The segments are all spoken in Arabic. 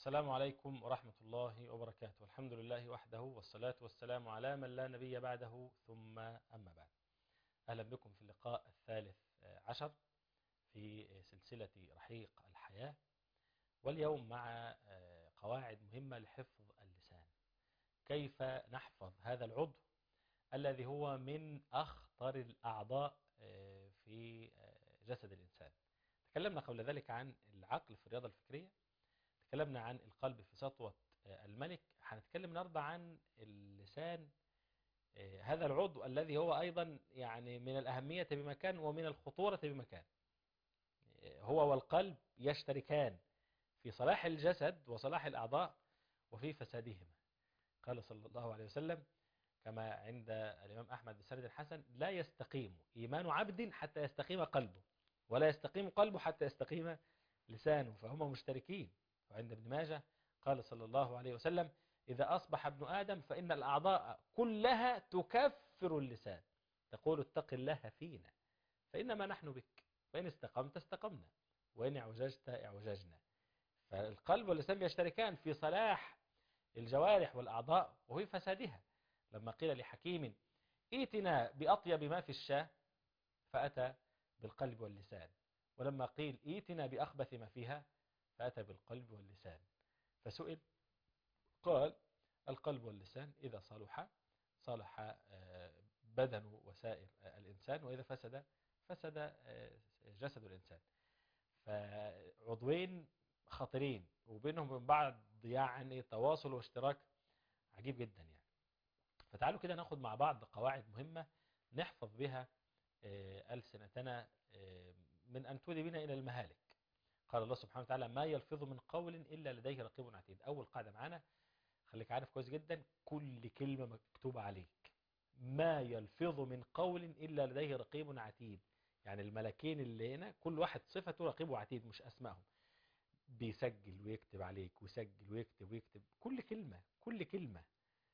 السلام عليكم ورحمة الله وبركاته. الحمد لله وحده والصلاة والسلام على من لا نبي بعده، ثم أما بعد. أهلا بكم في اللقاء الثالث عشر في سلسلة رحيق الحياة، واليوم مع قواعد مهمة لحفظ اللسان. كيف نحفظ هذا العضو الذي هو من أخطر الأعضاء في جسد الإنسان. تكلمنا قبل ذلك عن العقل في الرياضة الفكرية، تكلمنا عن القلب في سطوة الملك. هنتكلم النهارده عن اللسان، هذا العضو الذي هو أيضا يعني من الأهمية بمكان ومن الخطورة بمكان. هو والقلب يشتركان في صلاح الجسد وصلاح الأعضاء وفي فسادهما. قال صلى الله عليه وسلم كما عند الإمام أحمد بسند الحسن: لا يستقيم إيمان عبد حتى يستقيم قلبه، ولا يستقيم قلبه حتى يستقيم لسانه، فهما مشتركين. وعند ابن ماجه قال صلى الله عليه وسلم: إذا أصبح ابن آدم فإن الأعضاء كلها تكفر اللسان، تقول اتق الله فينا فإنما نحن بك، فإن استقمت استقمنا وإن اعوججت اعوججنا. فالقلب واللسان يشتركان في صلاح الجوارح والأعضاء وفي فسادها. لما قيل لحكيم: ائتنا بأطيب ما في الشاة، فأتى بالقلب واللسان. ولما قيل: ائتنا بأخبث ما فيها، فأتى بالقلب واللسان. فسئل قال: القلب واللسان إذا صلح بدن وسائر الإنسان، وإذا فسد جسد الإنسان. فعضوين خطيرين وبينهم وبين بعض يعني تواصل واشتراك عجيب جدا يعني. فتعالوا كده ناخد مع بعض قواعد مهمة نحفظ بها ألسنتنا من أن تودي بنا إلى المهالك. قال الله سبحانه وتعالى: ما يلفظ من قول إلا لديه رقيب عتيد. أول قاعدة معانا، خليك عارف كويس جدا، كل كلمة مكتوبة عليك. ما يلفظ من قول إلا لديه رقيب عتيد، يعني الملكين اللي هنا كل واحد صفته رقيب وعتيد، مش أسمائهم. بيسجل ويكتب عليك، ويسجل ويكتب ويكتب كل كلمة كل كلمة.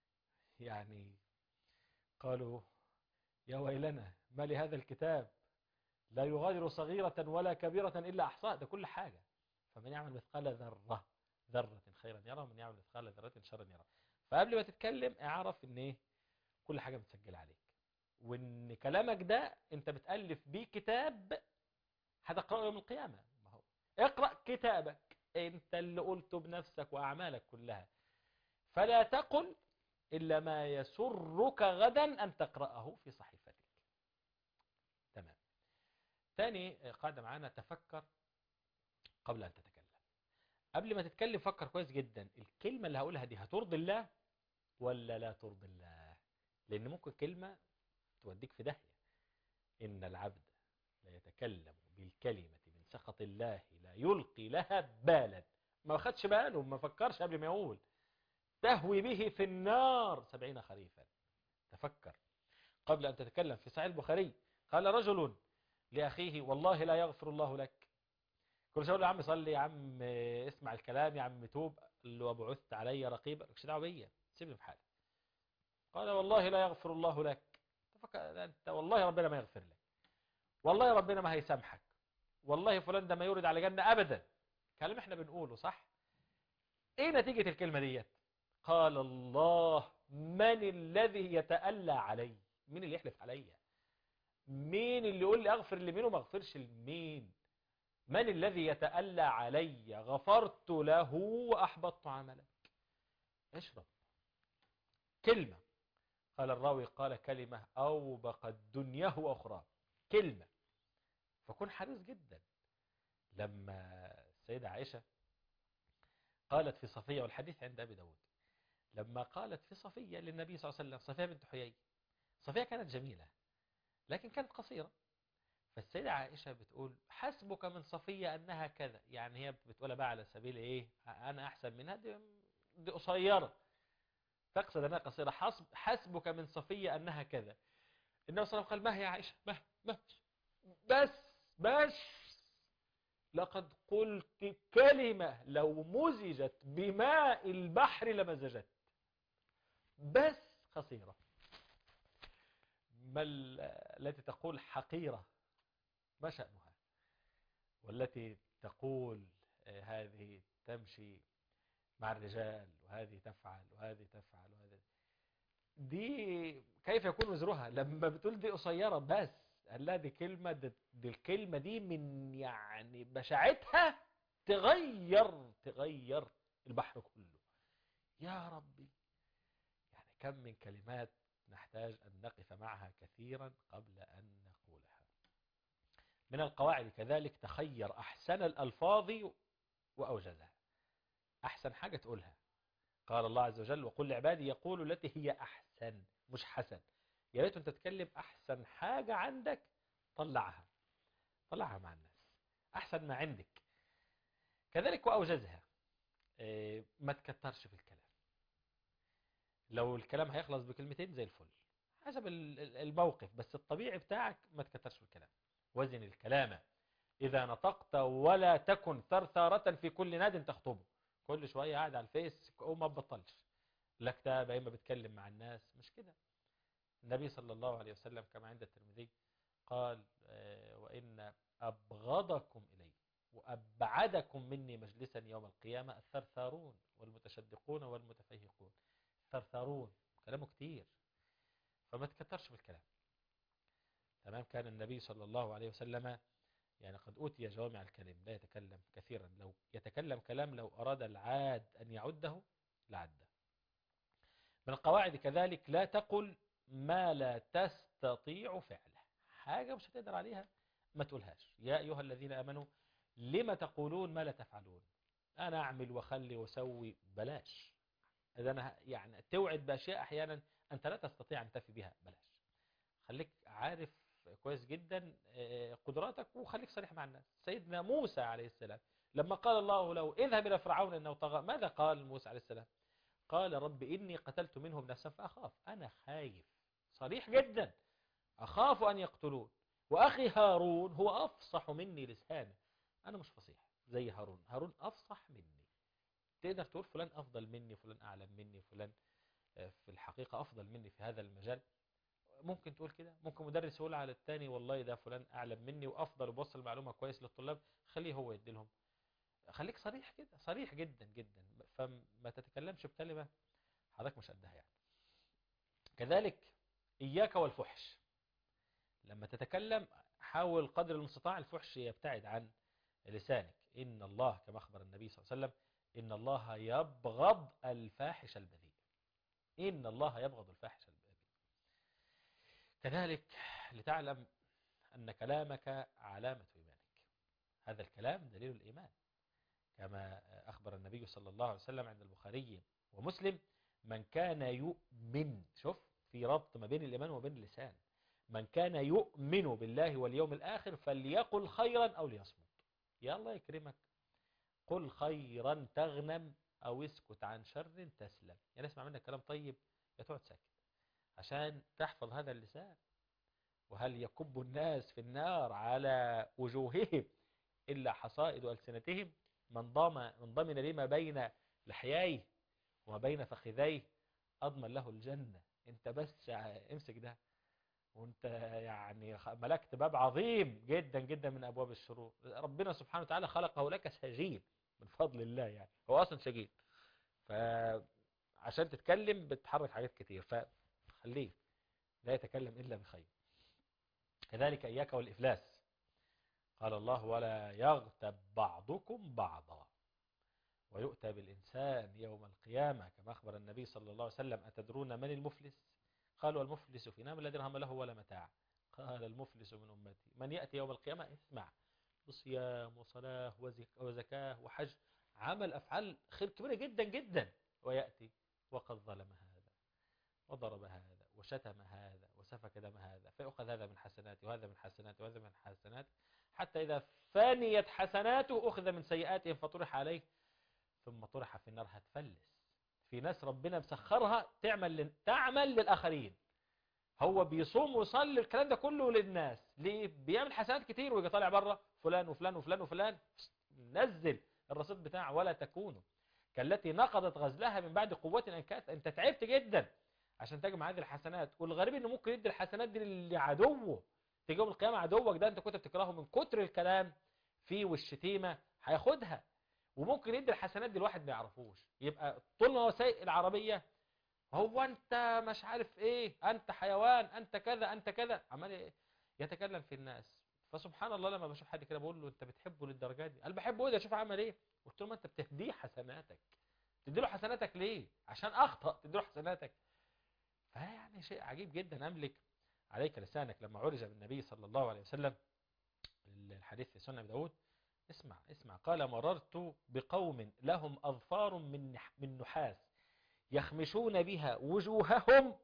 يعني قالوا: يا ويلنا ما لهذا الكتاب لا يغادر صغيرة ولا كبيرة إلا أحصاها. ده كل حاجة. فمن يعمل مثقال ذرة خيرا يرى، ومن يعمل مثقال ذرة شرا يرى. فقبل ما تتكلم اعرف ان ايه كل حاجة متسجلة عليك، وان كلامك ده انت بتألف بيه كتاب هتقرأه يوم القيامة. ما هو اقرأ كتابك انت اللي قلته بنفسك وأعمالك كلها، فلا تقل إلا ما يسرك غدا أن تقرأه في صحيفتك. تمام. تاني قاعدة معانا: تفكر قبل أن تتكلم. قبل ما تتكلم فكر كويس جدا، الكلمة اللي هقولها دي هترضي الله ولا لا ترضي الله؟ لأن ممكن كلمة توديك في داهية. إن العبد لا يتكلم بالكلمة من سخط الله لا يلقي لها بالا. ما خدش باله، ما فكرش قبل ما يقول، تهوي به في النار 70 خريفا. تفكر قبل أن تتكلم. في صحيح البخاري قال رجل لأخيه: والله لا يغفر الله لك. كل شيء يقول له: يا عم صلي، يا عم اسمع الكلام، يا عم توب. قال له: وبعثت علي رقيبا، مالكش دعوه بيا، سيبني في حالي. قال: والله لا يغفر الله لك. تفكر انت، والله ربنا ما يغفر لك، والله ربنا ما هيسامحك، والله فلان ده ما يورد على جنة ابدا. كلام احنا بنقوله صح. ايه نتيجة الكلمة ديت؟ قال الله: من الذي يتألى علي؟ مين اللي يحلف عليا؟ مين اللي يقول لي اغفر لمين وما اغفرش لمين؟ من الذي يتألى علي؟ غفرت له وأحبطت عملك. اشرب. كلمة. قال الراوي: قال كلمة أوبقت دنياه وأخرى. كلمة. فكن حريص جدا. لما السيدة عائشة قالت في صفية، والحديث عند أبي داود، لما قالت في صفية للنبي صلى الله عليه وسلم، صفية بنت حيي. صفية كانت جميلة لكن كانت قصيرة. فالسيدة عائشة بتقول: حسبك من صفية أنها كذا. يعني هي بتقولها بقى على سبيل إيه، أنا أحسن منها، دي قصيرة، تقصد أنها قصيرة. حسبك من صفية أنها كذا. النبي صلى الله عليه وسلم قال: ما هي عائشة، ما بس لقد قلت كلمة لو مزجت بماء البحر لمزجت. بس قصيرة. ما التي تقول حقيرة ما شأنها؟ والتي تقول هذه تمشي مع الرجال، وهذه تفعل وهذه تفعل وهذه. دي كيف يكون وزرها لما بتقول دي قصيرة بس؟ قال لا دي كلمة، دي الكلمة دي من يعني بشاعتها تغير البحر كله. يا ربي، يعني كم من كلمات نحتاج أن نقف معها كثيرا قبل أن نقولها. من القواعد كذلك تخير أحسن الألفاظ وأوجزها. أحسن حاجة تقولها. قال الله عز وجل وقل لعبادي يقولوا التي هي أحسن، مش حسن. يا ريت أنت تتكلم أحسن حاجة عندك، طلعها مع الناس، أحسن ما عندك. كذلك وأوجزها. ما تكترش في الكلام. لو الكلام هيخلص بكلمتين زي الفل حسب الموقف، بس الطبيعي بتاعك ما تكترش في الكلام. وزن الكلام إذا نطقت ولا تكن ثرثارة في كل ناد تخطبه. كل شوية قاعد على الفيس وما ببطلش، لا كتاب إما بتكلم مع الناس، مش كده. النبي صلى الله عليه وسلم كما عند الترمذي قال وإن أبغضكم إلي وأبعدكم مني مجلسا يوم القيامة الثرثارون والمتشدقون والمتفيهقون. الثرثارون كلامه كتير، فما تكترش بالكلام. تمام. كان النبي صلى الله عليه وسلم يعني قد أوتي جوامع الكلم، لا يتكلم كثيرا. لو يتكلم كلام لو أراد العاد أن يعده لعده. من القواعد كذلك لا تقل ما لا تستطيع فعله. حاجة مش هتقدر عليها ما تقولهاش. يا أيها الذين آمنوا لما تقولون ما لا تفعلون. أنا أعمل وخلي وسوي، بلاش. إذا أنا يعني توعد بأشياء أحيانا أنت لا تستطيع أن تفي بها، بلاش. خليك عارف كويس جدا قدراتك، وخليك صريح مع الناس. سيدنا موسى عليه السلام لما قال الله له اذهب إلى فرعون إنه طغى، ماذا قال موسى عليه السلام؟ قال رب إني قتلت منهم نفسا فأخاف. أنا خايف، صريح جدا، أخاف أن يقتلون، وأخي هارون هو أفصح مني لسانا. أنا مش فصيح زي هارون، هارون أفصح مني. تقدر تقول فلان أفضل مني، فلان أعلم مني، فلان في الحقيقة أفضل مني في هذا المجال. ممكن تقول كده. ممكن مدرس يقول على التاني والله ده فلان أعلم مني وأفضل وبوصل المعلومة كويس للطلاب، خليه هو يدي لهم. خليك صريح كده، صريح جدا جدا، فما تتكلمش بكلمة حضرتك مش قدها يعني. كذلك إياك والفحش. لما تتكلم حاول قدر المستطاع الفحش يبتعد عن لسانك. إن الله كما أخبر النبي صلى الله عليه وسلم إن الله يبغض الفاحش البذيء. إن الله يبغض الفاحش البذيء. كذلك لتعلم أن كلامك علامة إيمانك. هذا الكلام دليل الإيمان، كما أخبر النبي صلى الله عليه وسلم عند البخاري ومسلم من كان يؤمن، شوف في ربط ما بين الإيمان وبين اللسان، من كان يؤمن بالله واليوم الآخر فليقل خيرا أو ليصمت. يا الله يكرمك، قل خيرا تغنم أو اسكت عن شر تسلم. يعني اسمع منك كلام طيب يا تقعد ساكت عشان تحفظ هذا اللسان. وهل يكب الناس في النار على وجوههم إلا حصائد ألسنتهم. من ضمن لي ما بين لحييه وما بين فخذيه أضمن له الجنة. انت بس امسك ده وانت يعني ملكت باب عظيم جدا جدا من أبواب الشرور. ربنا سبحانه وتعالى خلقه لك سجين من فضل الله، يعني هو أصلا سجين، فعشان تتكلم بتحرك حاجات كتير، فخليه لا يتكلم إلا بخير. كذلك إياك والإفلاس. قال الله ولا يغتب بعضكم بعضا ويؤتى بالإنسان يوم القيامة كما أخبر النبي صلى الله عليه وسلم أتدرون من المفلس؟ قالوا المفلس فينا من لا درهم له ولا متاع. قال المفلس من أمتي من يأتي يوم القيامة اسمع بصيام وصلاة وزكاة وحج، عمل أفعال خير كبيرة جدا جدا، ويأتي وقد ظلم هذا وضرب هذا وشتم هذا وسفك دم هذا، فيأخذ هذا من حسناته وهذا من حسناته وهذا من حسناته، حتى إذا فانيت حسناته أخذ من سيئاتهم فطرح عليه ثم طرح في النار. هتفلس. في ناس ربنا مسخرها تعمل للآخرين. هو بيصوم ويصلي الكلام ده كله للناس، ليه؟ بيعمل حسنات كتير ويجي طالع بره فلان وفلان وفلان وفلان. نزل الرصيد بتاعه. ولا تكونوا كالتي نقضت غزلها من بعد قوة أنكاثا. انت تعبت جدا عشان تجمع هذه الحسنات، والغريب انه ممكن يدي الحسنات دي لعدوه. تيجي يوم القيامة عدوك ده انت كنت بتكرهه من كتر الكلام فيه والشتيمة هياخدها. وممكن يدي الحسنات دي الواحد ما يعرفوش. يبقى طول ما هو سايق العربية هو انت مش عارف ايه، انت حيوان، انت كذا انت كذا، عمال يتكلم في الناس. فسبحان الله لما بشوف حد كده بقول له انت بتحبه للدرجه دي؟ قال بحبه. ايه ده؟ شوف عمل ايه. قلت له ما انت بتهديه حسناتك، تدي له حسناتك ليه؟ عشان اخطأ تدي له حسناتك. فيعني شيء عجيب جدا. املك عليك لسانك لما عرج بالنبي صلى الله عليه وسلم، الحديث في سنن ابي داود. اسمع اسمع، قال مررت بقوم لهم اظفار من نحاس يخمشون بها وجوههم،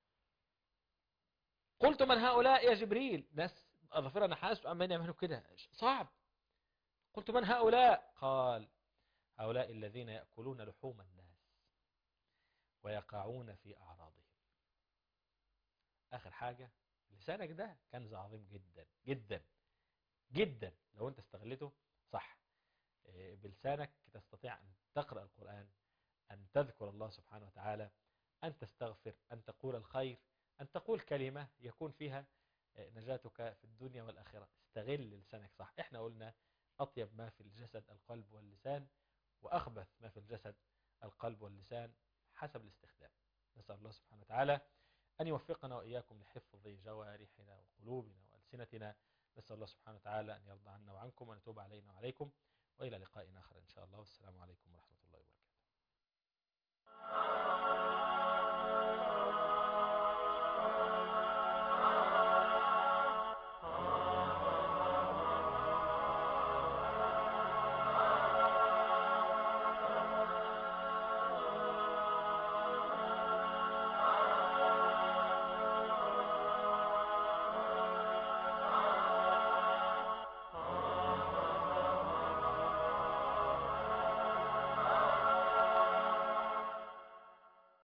قلت من هؤلاء يا جبريل؟ ناس أظفرها نحاس وعمالين يعملوا كده، صعب. قلت من هؤلاء؟ قال هؤلاء الذين يأكلون لحوم الناس ويقعون في أعراضهم. آخر حاجة، لسانك ده كنز عظيم جدا جدا جدا لو أنت استغلته صح. بلسانك تستطيع أن تقرأ القرآن، أن تذكر الله سبحانه وتعالى، أن تستغفر، أن تقول الخير، أن تقول كلمة يكون فيها نجاتك في الدنيا والآخرة. استغل لسانك صح. احنا قلنا أطيب ما في الجسد القلب واللسان، وأخبث ما في الجسد القلب واللسان حسب الاستخدام. نسأل الله سبحانه وتعالى أن يوفقنا وإياكم لحفظ جوارحنا وقلوبنا وألسنتنا. نسأل الله سبحانه وتعالى أن يرضى عنا وعنكم وأن يتوب علينا وعليكم، وإلى لقاء آخر إن شاء الله.